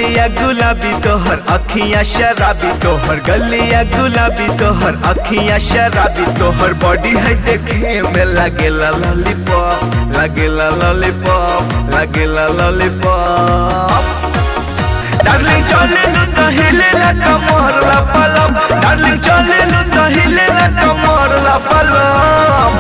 गलिया गुलाबी तोहर अखियां शराबी, तोहर गलिया गुलाबी तोहर अखियां शराबी, तोहर बॉडी है देखे में लागेला लॉलीपॉप, लागेला लॉलीपॉप, लागेला लॉलीपॉप। डार्लिंग चलेलु तो हिलेला कमर लपलप, डार्लिंग चलेलु तो हिलेला कमर लपलप।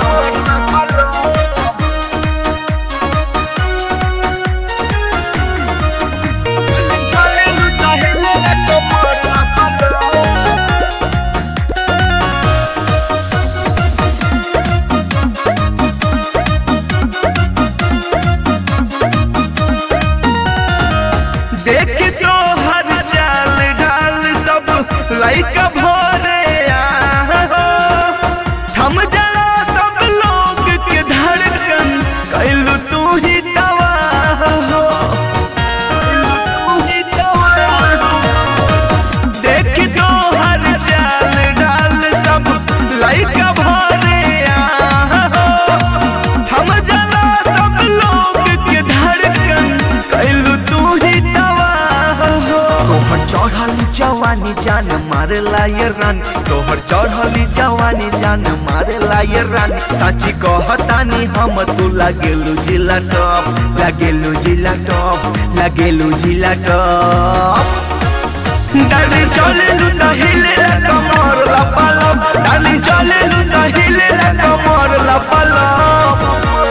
देख तो हर चाल ढाल सब लाइक भोरे हो, थम जला सब लोग के धड़कन, कैलू तू ही दवा हो, तू ही दवा हो। देख तो हर चाल ढाल सब लाइक भोरे हो, थम जला सब लोग के धड़कन, कैलू तू ही तोहर चढ़ली जवानी जान मारे लाये रानी, तोहर चढ़ली जवानी जान मारे लाये रानी। साची कहतानी हम तू लागेलू जिला टॉप, लागेलू जिला टॉप, लागेलू जिला टॉप। डार्लिंग चलेलू तो हिलेला कमर लपलप, डार्लिंग चलेलू तो हिलेला कमर लपलप।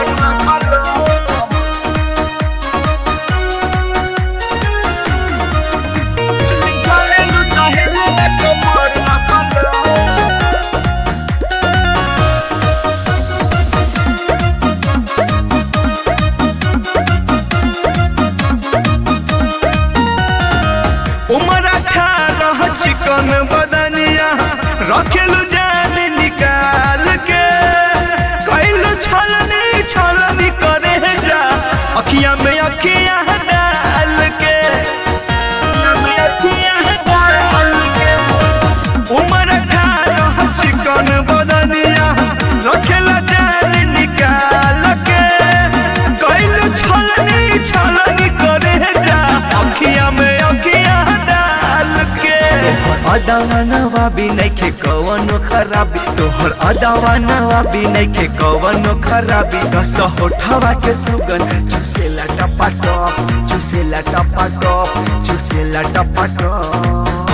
उमर 18 चिकन बदनिया रखेलू जान निकाल के, कैलू छलनी छलनी करे जा अखियां में अखियां डाल के, उमर 18 चिकन बदनिया रखेलू जान निकाल के, कैलू छलनी छलनी करे जा अखियां में अदावा नवाबी नइखे कवनो खराबी, तोहर अदावा नवाबी नइखे कवनो खराबी। दस होठवा के सुगन चूसेला टपा टप, चूसेला टपा टप, चूसेला टपा टप।